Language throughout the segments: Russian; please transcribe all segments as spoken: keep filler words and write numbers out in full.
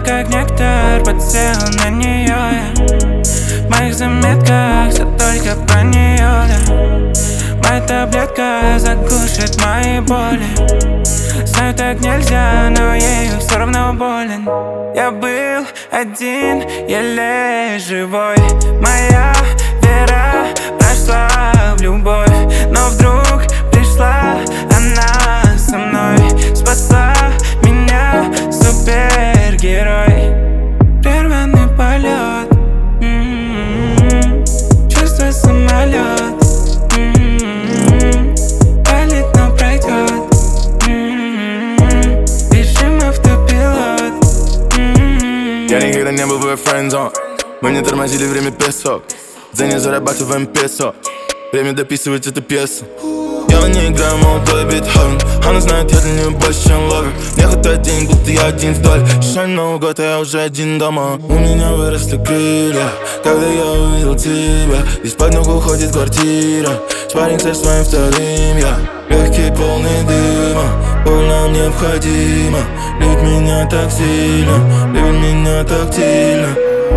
как нектар, подсел на нее я. В моих заметках все только про нее, да. Моя таблетка заглушит мои боли. Знаю, так нельзя, но ею все равно болен. Я был один, еле живой. Моя вера прошла в любовь, но вдруг пришла она со мной. Спасла меня супергерой. Прерванный полет, м-м-м. Чувствую самолет, м-м-м. Палит, но пройдет, м-м-м. Режим автопилот, м-м-м. Я никогда не был в ее френдзон. Мы не тормозили, время песок. За не зарабатываем песо. Время дописывать эту пьесу. Я не играю молодой Бетховен. Она знает, я для нее больше, чем ловер. Мне хватает денег, будто я один вдоль. Шаг Новый год, а я уже один дома. У меня выросли крылья, когда я увидел тебя. Из-под ног уходит квартира. Спарринг со своим вторым я. Легкий, полный дыма. Боль нам необходима. Любит меня так сильно, любит меня так сильно.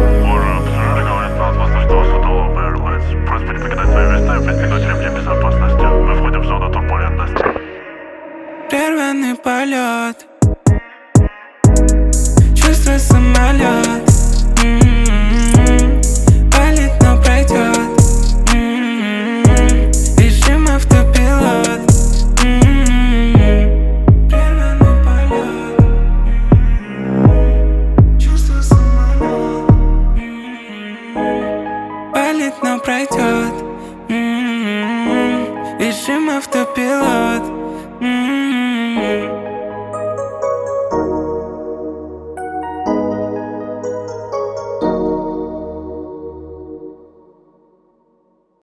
Прерванный полет, чувствую самолет, м-м-м. Палит, но пройдет, м-м-м. Режим автопилот, м-м-м. Прерванный полет, м-м-м. Чувствую самолет, м-м-м. Палит, но пройдет, м-м-м. Режим автопилот. Mm-hmm.